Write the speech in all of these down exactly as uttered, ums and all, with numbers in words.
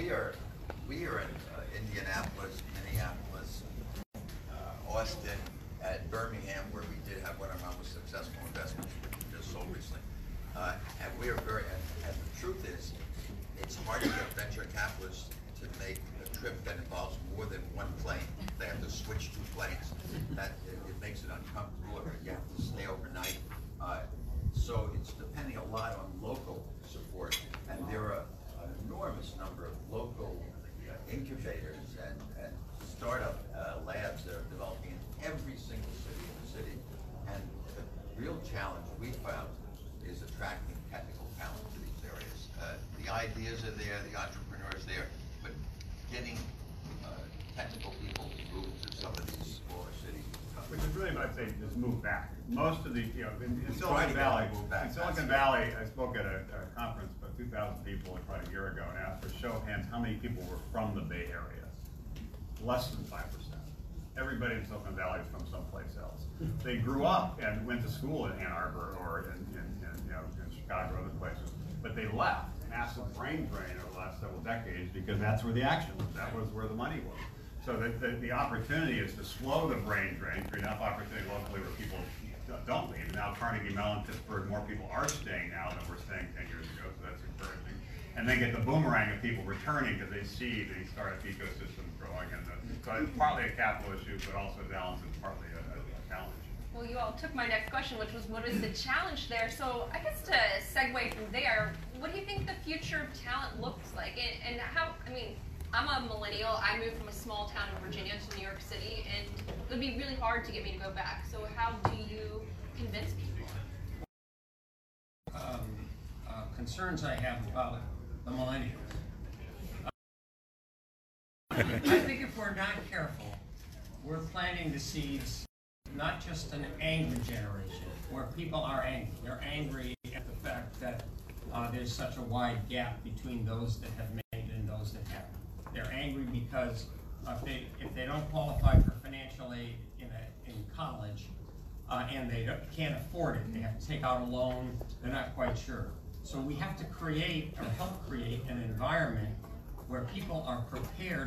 we are we are in uh, Indianapolis, Minneapolis, uh, Austin, at Birmingham, where we did have one of our most successful investments, which we just sold recently. Uh, and we are very, and, and the truth is, it's hard to get venture capitalists to make a trip that involves more than one plane. They have to switch two planes. That it, it makes it uncomfortable, or you have to stay overnight. Uh, so it's depending a lot on local support, and there are an enormous number of local uh, incubators and, and startup uh, labs that are developing in every single city in the city. And the real challenge we found is attracting technical talent to these areas. Uh, the ideas are there, the entrepreneurs there, but getting uh, technical people to move to some of these smaller cities. Which is really what I'd say, just move back. Most of the, you know, in, in Silicon Valley, Valley, in Silicon Valley, I spoke at a, a conference about two thousand people probably a year ago and asked for a show of hands how many people were from the Bay Area. Less than five percent. Everybody in Silicon Valley is from someplace else. They grew up and went to school in Ann Arbor or in, in, in, you know, in Chicago or other places, but they left. Massive brain drain over the last several decades because that's where the action was. That was where the money was. So the, the, the opportunity is to slow the brain drain, create enough opportunity locally where people don't leave. And now Carnegie Mellon, Pittsburgh, more people are staying now than were staying ten years ago, so that's encouraging. And then get the boomerang of people returning because they see the startup ecosystem growing. And the, so it's partly a capital issue, but also as Alan said, partly a, a, a challenge. Well, you all took my next question, which was what is the challenge there? So I guess to segue from there, what do you think the future of talent looks like? And, and how, I mean, I'm a millennial. I moved from a small town in Virginia to New York City, and it would be really hard to get me to go back. So how do you convince people? Um, uh, concerns I have about the millennials. Uh, I think if we're not careful, we're planting the seeds not just an angry generation, where people are angry. They're angry at the fact that uh, there's such a wide gap between those that have made it and those that haven't. They're angry because uh, if, they, if they don't qualify for financial aid in, a, in college, uh, and they don't, can't afford it, they have to take out a loan, they're not quite sure. So we have to create, or help create, an environment where people are prepared.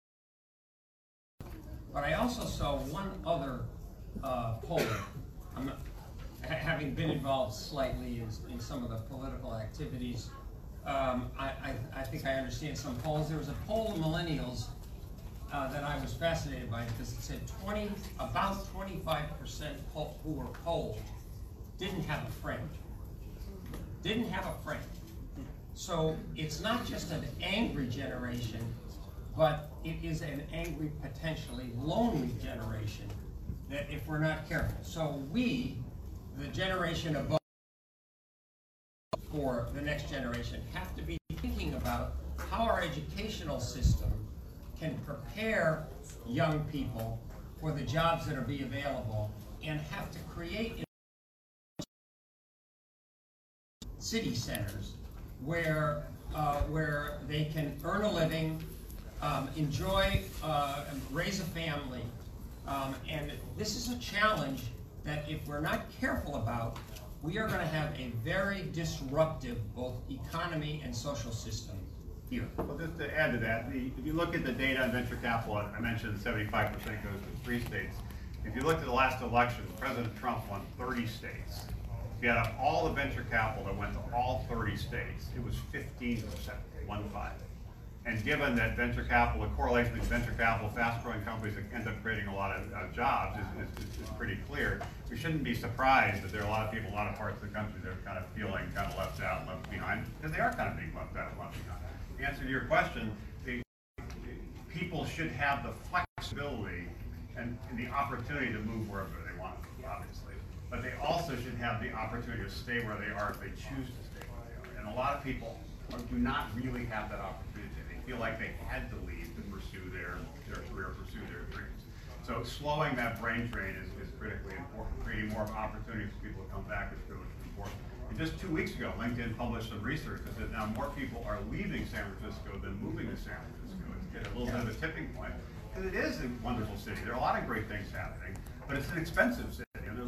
But I also saw one other uh, poll. I'm not, having been involved slightly in, in some of the political activities, um, I, I, I think I understand some polls. There was a poll of millennials uh, that I was fascinated by because it said twenty, about twenty-five percent who were polled didn't have a friend. Didn't have a friend. So it's not just an angry generation, but it is an angry, potentially lonely generation that if we're not careful. So we, the generation above, for the next generation, have to be thinking about how our educational system can prepare young people for the jobs that are be available and have to create city centers where uh, where they can earn a living, um, enjoy, uh, raise a family, um, and this is a challenge that if we're not careful about, we are going to have a very disruptive both economy and social system here. Well, just to add to that, the, if you look at the data on venture capital, I mentioned seventy-five percent goes to three states. If you look at the last election, President Trump won thirty states. If you add up all the venture capital that went to all thirty states, it was fifteen percent, one five. And given that venture capital, the correlation between venture capital, fast-growing companies that end up creating a lot of uh, jobs is, is, is pretty clear. We shouldn't be surprised that there are a lot of people in a lot of parts of the country that are kind of feeling kind of left out and left behind, because they are kind of being left out and left behind. The answer to your question, the, people should have the flexibility and, and the opportunity to move wherever they want to, obviously. But they also should have the opportunity to stay where they are if they choose to stay where they are. And a lot of people do not really have that opportunity. Feel like they had to leave to pursue their, their career, pursue their dreams. So slowing that brain drain is, is critically important. Creating more opportunities for people to come back is really important. And just two weeks ago, LinkedIn published some research that said now more people are leaving San Francisco than moving to San Francisco. It's a little bit of a tipping point. Because it is a wonderful city. There are a lot of great things happening, but it's an expensive city. And there's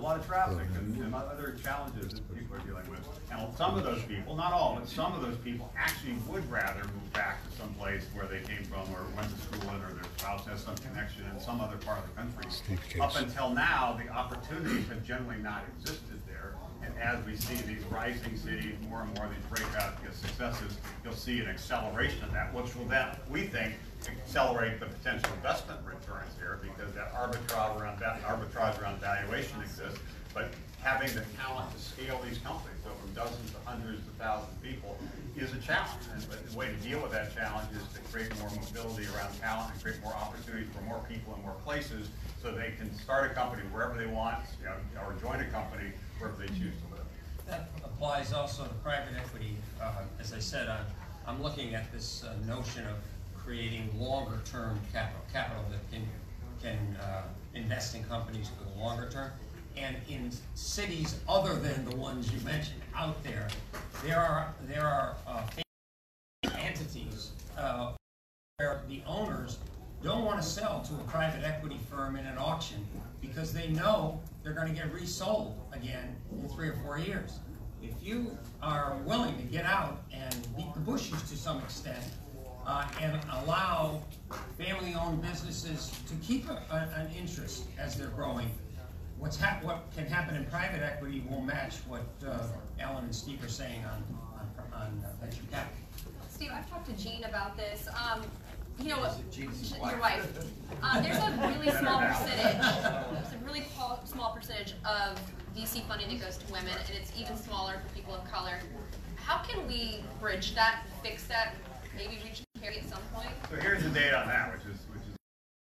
a lot of traffic and, and other challenges that people are dealing with. And some of those people, not all, but some of those people actually would rather move back to some place where they came from or went to school in, or their spouse has some connection in some other part of the country. Up until now, the opportunities have generally not existed there. And as we see these rising cities, more and more these breakout successes, you'll see an acceleration of that, which will then, we think, accelerate the potential investment returns here, because that arbitrage around that arbitrage around valuation exists. But having the talent to scale these companies, so from dozens to hundreds to thousands of people, is a challenge. And the way to deal with that challenge is to create more mobility around talent and create more opportunities for more people in more places, so they can start a company wherever they want, you know, or join a company wherever they choose to live. That applies also to private equity. Uh, as I said, I'm, I'm looking at this uh, notion of creating longer-term capital, capital that can can uh, invest in companies for the longer term. And in cities other than the ones you mentioned out there, there are there are uh, entities uh, where the owners don't want to sell to a private equity firm in an auction because they know they're going to get resold again in three or four years. If you are willing to get out and beat the bushes to some extent, Uh, and allow family-owned businesses to keep a, a, an interest as they're growing, what's hap what can happen in private equity will match what uh, Alan and Steve are saying on, on, on uh, venture capital. Steve, I've talked to Jean about this. Um, you know, Jean's your wife. wife. Uh, there's a really small percentage. There's a really small percentage of V C funding that goes to women, and it's even smaller for people of color. How can we bridge that, fix that, maybe reach parity at some point? So here's the data on that, which is which is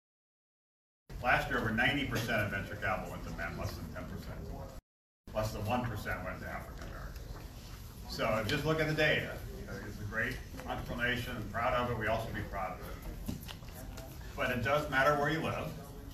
last year over ninety percent of venture capital went to men, less than ten percent. Less than one percent went to African Americans. So just look at the data. It's a great entrepreneur nation, and proud of it. We also be proud of it. But it does matter where you live.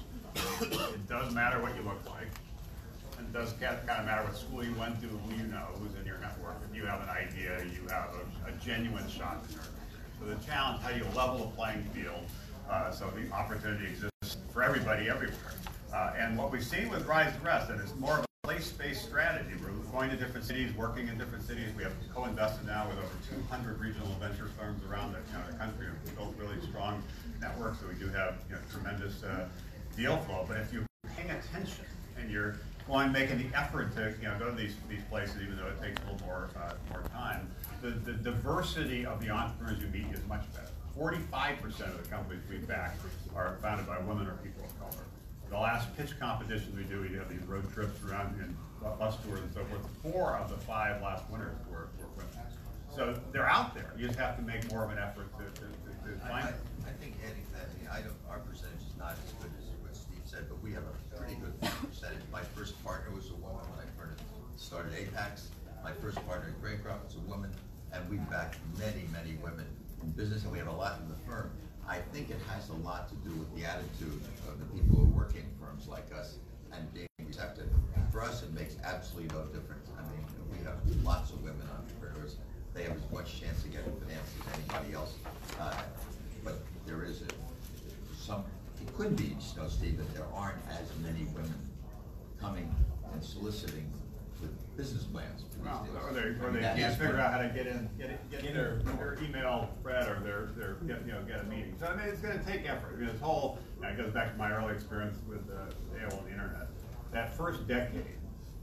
It does matter what you look like. And it does kind of matter what school you went to, who you know, who's in your network. If you have an idea, you have a, a genuine shot to turn. So the challenge, how do you level the playing field uh, so the opportunity exists for everybody everywhere. Uh, and what we've seen with Rise to Rest, and it's more of a place-based strategy. We're going to different cities, working in different cities. We have co-invested now with over two hundred regional venture firms around the, you know, the country. We've built really strong networks, so we do have, you know, tremendous uh, deal flow. But if you're paying attention and you're going making the effort to, you know, go to these these places, even though it takes a little more uh, more time, the, the diversity of the entrepreneurs you meet is much better. forty-five percent of the companies we back are founded by women or people of color. The last pitch competitions we do, we have these road trips around and bus tours and so forth. Four of the five last winners were, were women. So they're out there. You just have to make more of an effort to, to, to, to find I, them. I, I think adding that, I mean, I don't, our percentage is not as good as what Steve said, but we have a pretty good percentage. My first partner was a woman when I first started Apex. My first partner at Greycroft was a woman, and we've backed many, many women in business, and we have a lot in the firm. I think it has a lot to do with the attitude of the people who work in firms like us and being receptive. For us, it makes absolutely no difference. I mean, we have lots of women entrepreneurs. They have as much chance to get finance as anybody else. Uh, but there is a, some, it could be, you know, Steve, that there aren't as many women coming and soliciting with business plans for Well, these deals. or they, or I mean, they that can't is figure one- out how to get in, get it, get their, their email thread or their, their, get, you know, get a meeting. So I mean, it's going to take effort. I mean, this whole, you know, it goes back to my early experience with uh, A O L and the internet. That first decade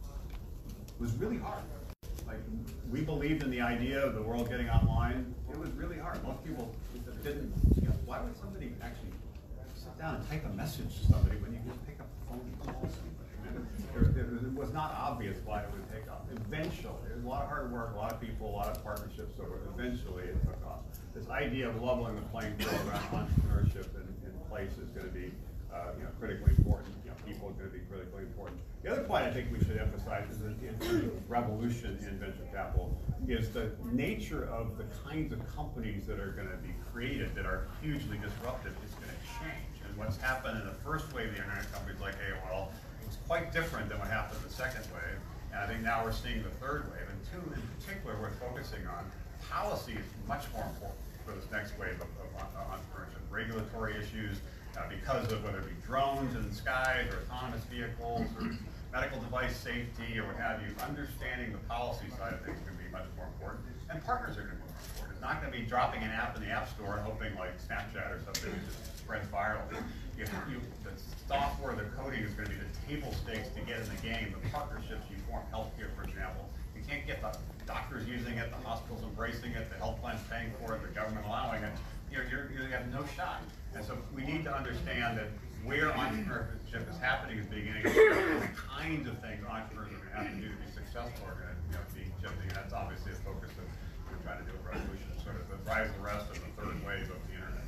was really hard. Like, we believed in the idea of the world getting online. It was really hard. Most people didn't, you know, why would somebody actually sit down and type a message to somebody when you just pick up the phone and call somebody? It was not obvious why it would take off. Eventually, it was a lot of hard work, a lot of people, a lot of partnerships, so eventually it took off. This idea of leveling the playing field around entrepreneurship in, in place is going to be uh, you know, critically important. You know, people are going to be critically important. The other point I think we should emphasize is that in the revolution in venture capital is the nature of the kinds of companies that are going to be created that are hugely disruptive is going to change. And what's happened in the first wave of the internet companies like A O L was quite different than what happened in the second wave. And I think now we're seeing the third wave. And two, in particular, we're focusing on policy is much more important for this next wave of, of, of entrepreneurship. Regulatory issues, uh, because of whether it be drones in the skies or autonomous vehicles or medical devices safety or what have you, understanding the policy side of things is going to be much more important, and partners are going to be more important. It's not going to be dropping an app in the App Store and hoping like Snapchat or something just spreads viral. You, you, the software, the coding is going to be the table stakes to get in the game, the partnerships you form, healthcare, for example. You can't get the doctors using it, the hospitals embracing it, the health plans paying for it, the government allowing it. You're, you're, you have no shot. And so we need to understand that where entrepreneurship is happening is beginning to the kinds of things entrepreneurs are going to have to do to be successful are going to you know, be shifting. And that's obviously a focus that we're trying to do at Revolution, sort of the rise and rest of the third wave of the internet.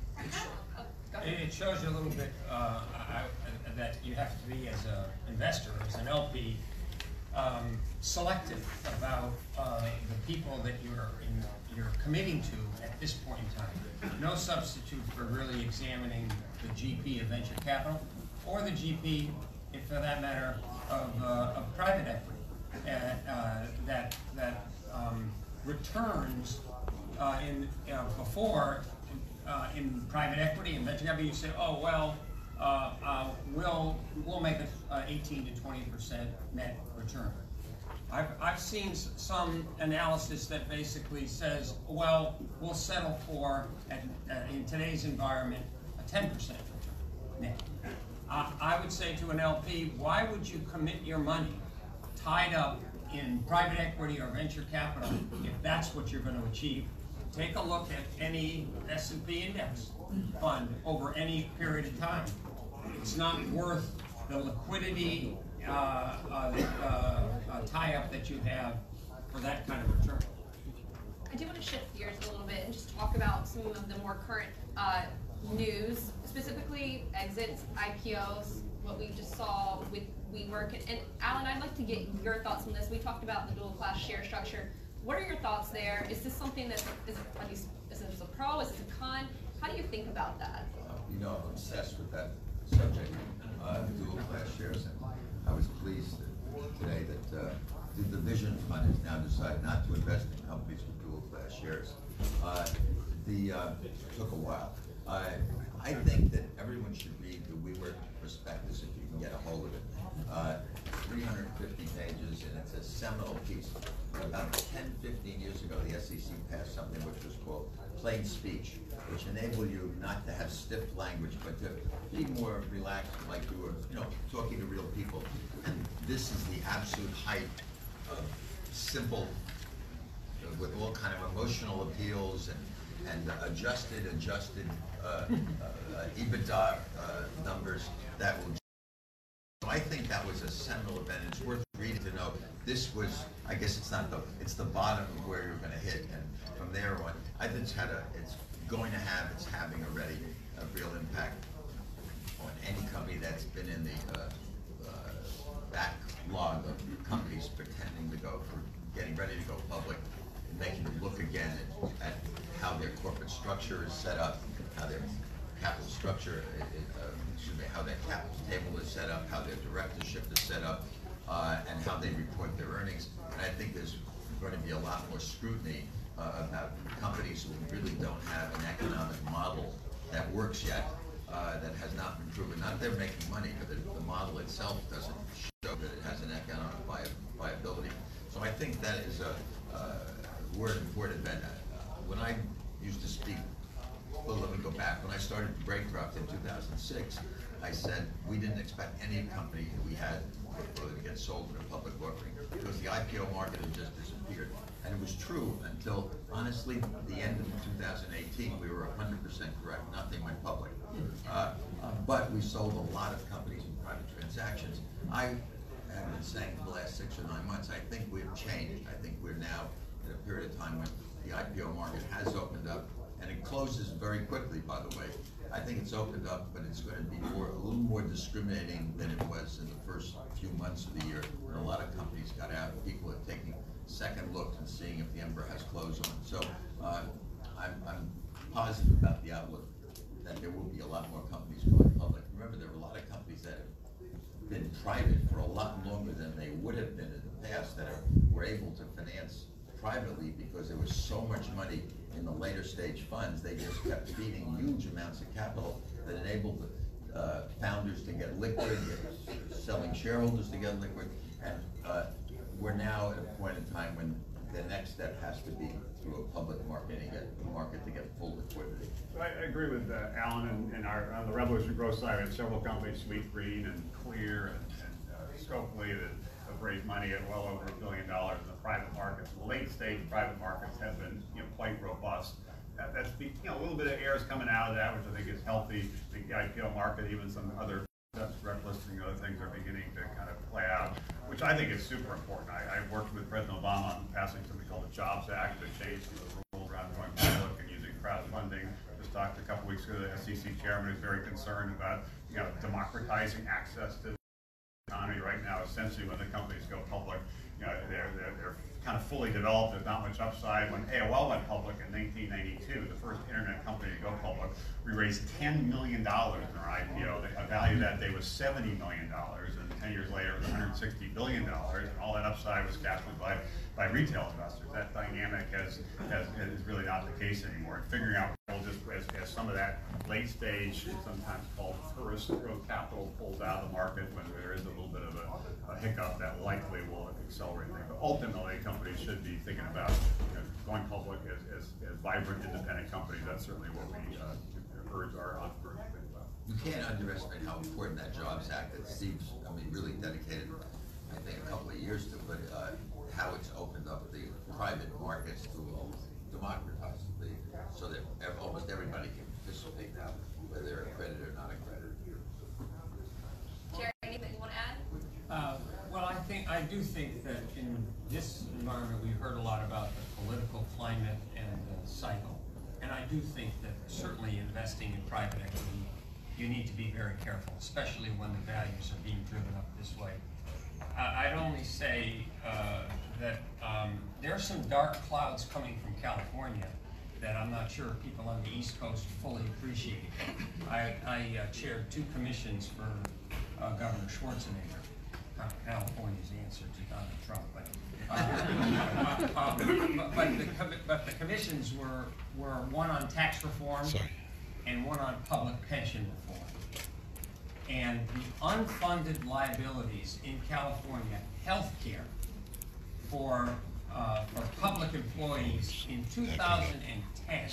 It shows you a little bit uh, I, I, that you have to be, as an investor, as an L P, um, selective about uh, the people that you're in, you're committing to at this point in time. No substitute for really examining the G P of venture capital, or the G P, if for that matter, of, uh, of private equity uh, uh, that that um, returns uh, in uh, before. Uh, in private equity and venture capital, you say, oh well, uh, uh, we'll we'll make an uh, eighteen to twenty percent net return. I've I've seen s some analysis that basically says, well, we'll settle for at, uh, in today's environment a ten percent return net. Uh, I would say to an L P, why would you commit your money tied up in private equity or venture capital if that's what you're going to achieve? Take a look at any S and P index fund over any period of time. It's not worth the liquidity uh, uh, uh, uh, tie-up that you have for that kind of return. I do want to shift gears a little bit and just talk about some of the more current uh, news, specifically exits, I P Os, what we just saw with WeWork. And, and Alan, I'd like to get your thoughts on this. We talked about the dual-class share structure. What are your thoughts there? Is this something that is, are these, is this a pro? Is it a con? How do you think about that? Uh, you know, I'm obsessed with that subject, uh, dual class shares, and I was pleased that today that uh, the Division Fund has now decided not to invest in companies with dual class shares. Uh, the uh, took a while. Uh, I think that everyone should read the WeWork prospectus if you can get a hold of it. Uh, three hundred fifty pages, and it's a seminal piece. About ten, fifteen years ago, the S E C passed something which was called plain speech, which enabled you not to have stiff language, but to be more relaxed, like you were, you know, talking to real people. And this is the absolute height of simple, uh, with all kind of emotional appeals and, and uh, adjusted, adjusted uh, uh, uh, EBITDA uh, numbers that will. So I think that was a seminal event. It's worth reading to know this was, I guess it's not the, it's the bottom of where you're going to hit, and from there on, I think it's had a, it's going to have, it's having already a real impact on any company that's been in the uh, uh, backlog of companies pretending to go for getting ready to go public, and making them look again at, at how their corporate structure is set up, how their capital structure, uh, excuse me, how their capital table is set up, how their directorship is set up, uh, and how they report their earnings. And I think there's going to be a lot more scrutiny uh, about companies who really don't have an economic model that works yet, uh, that has not been proven. Not that they're making money, but the, the model itself doesn't show that it has an economic vi viability. So I think that is a uh, word important event. Uh, when I used to speak, well, let me go back. When I started Braycroft in two thousand six, I said we didn't expect any company that we had to get sold in a public offering because the I P O market had just disappeared. And it was true until, honestly, the end of two thousand eighteen, we were one hundred percent correct. Nothing went public. Uh, uh, but we sold a lot of companies in private transactions. I have been saying for the last six or nine months, I think we've changed. I think we're now in a period of time when the I P O market has opened up, and it closes very quickly, by the way. I think it's opened up, but it's going to be more, a little more discriminating than it was in the first few months of the year, when a lot of companies got out. People are taking second looks and seeing if the emperor has clothes on. So uh, I'm, I'm positive about the outlook that there will be a lot more companies going public. Remember, there are a lot of companies that have been private for a lot longer than they would have been in the past, that are, were able to finance privately because there was so much money in the later stage funds. They just kept feeding huge amounts of capital that enabled uh, founders to get liquid, selling shareholders to get liquid, And uh, we're now at a point in time when the next step has to be through a public market and get the market to get full liquidity. So I, I agree with uh, Alan and, and our, on the Revolution Growth side, we have several companies, Sweet Green and Clear and, and uh, Scopely, that have raised money at well over a billion dollars in the private markets. The late stage private markets have been, you know, quite robust. That, that's, you know, a little bit of air is coming out of that, which I think is healthy. The I P O market, even some other steps, direct listing, other things are beginning to kind of play out, which I think is super important. I, I worked with President Obama on passing something called the Jobs Act to change some of the rules around going public and using crowdfunding. Just talked a couple weeks ago, the S E C chairman is very concerned about, you know, democratizing access to the economy right now. Essentially, when the companies go public, you know, they're, they're, they're kind of fully developed. There's not much upside. When A O L went public in nineteen ninety-two, the first internet company to go public, we raised ten million dollars in our I P O. The value that day was seventy million dollars, and ten years later it was one hundred sixty billion dollars, and all that upside was captured by, by retail investors. That dynamic has, has, is really not the case anymore. And figuring out, well, just as, as some of that late stage, sometimes called tourist growth capital, pulls out of the market when there is a little bit of a, a hiccup, that likely will accelerate things. But ultimately, companies should be thinking about, you know, going public as, as, as vibrant, independent companies. That's certainly what we uh, urge our entrepreneurs to think about. You can't underestimate how important that Jobs Act that Steve's, I mean, really dedicated, I think, a couple of years to, but uh, how it's opened up the private markets to democratize the, so that ev almost everybody can participate now, whether they're accredited or not accredited. Jerry, anything you want to add? Uh, well, I think, I do think that in this environment, we've heard a lot about the political climate and the cycle. And I do think that certainly investing in private equity, you need to be very careful, especially when the values are being driven up this way. Uh, I'd only say uh, that um, there are some dark clouds coming from California that I'm not sure people on the East Coast fully appreciate. I, I uh, chaired two commissions for uh, Governor Schwarzenegger. California's answer to Donald Trump, but, uh, uh, but, but, the, but the commissions were, were one on tax reform Sorry. and one on public pension reform. And the unfunded liabilities in California, health care for, uh, for public employees in two thousand ten,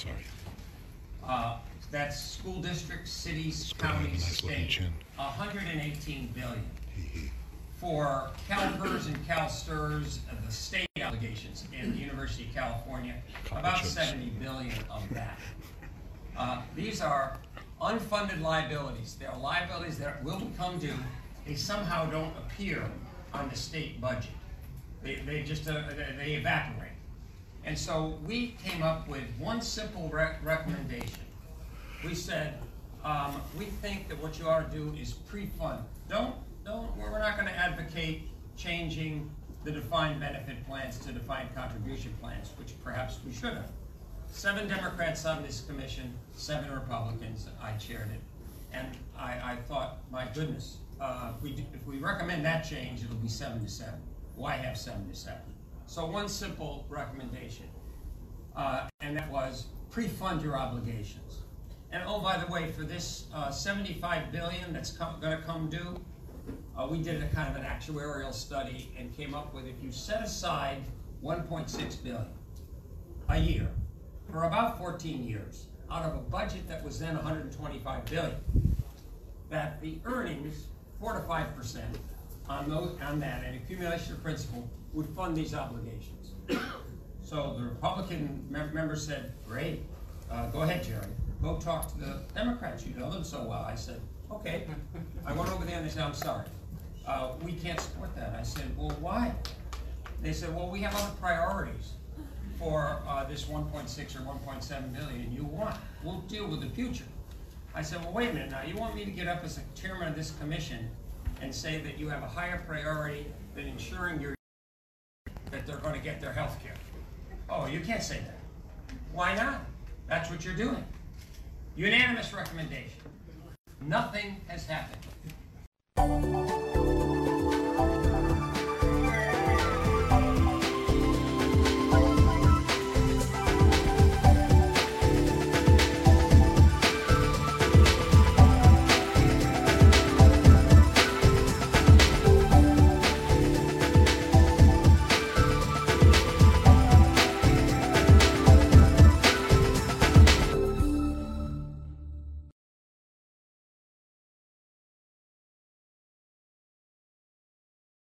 uh, that's school districts, cities, counties, states, one hundred eighteen billion dollars. For CalPERS and CalSTRS, uh, the state obligations in the University of California, about seventy billion dollars of that. Uh, these are unfunded liabilities. They are liabilities that will become due. They somehow don't appear on the state budget. They, they just uh, they evaporate. And so we came up with one simple re recommendation. We said, um, we think that what you ought to do is pre-fund. Don't Don't, we're not going to advocate changing the defined benefit plans to defined contribution plans, which perhaps we should have. Seven Democrats on this commission, seven Republicans. I chaired it. And I, I thought, my goodness, uh, if, we do, if we recommend that change, it'll be seven to seven. Why have seven to seven? So one simple recommendation, uh, and that was pre-fund your obligations. And oh, by the way, for this uh, seventy-five billion dollars that's going to come due, Uh, we did a kind of an actuarial study and came up with, if you set aside one point six billion dollars a year for about fourteen years out of a budget that was then one hundred twenty-five billion dollars, that the earnings, four to five percent on those, on that, and accumulation of principal would fund these obligations. So the Republican mem member said, great, uh, go ahead, Jerry, go talk to the Democrats, you know them so well. I said, okay. I went over there and they said, I'm sorry, uh, we can't support that. I said, well, why? They said, well, we have other priorities for uh, this one point six or one point seven billion you want. We'll deal with the future. I said, well, wait a minute now. You want me to get up as a chairman of this commission and say that you have a higher priority than ensuring your that they're going to get their health care? Oh, you can't say that. Why not? That's what you're doing. Unanimous recommendation. Nothing has happened.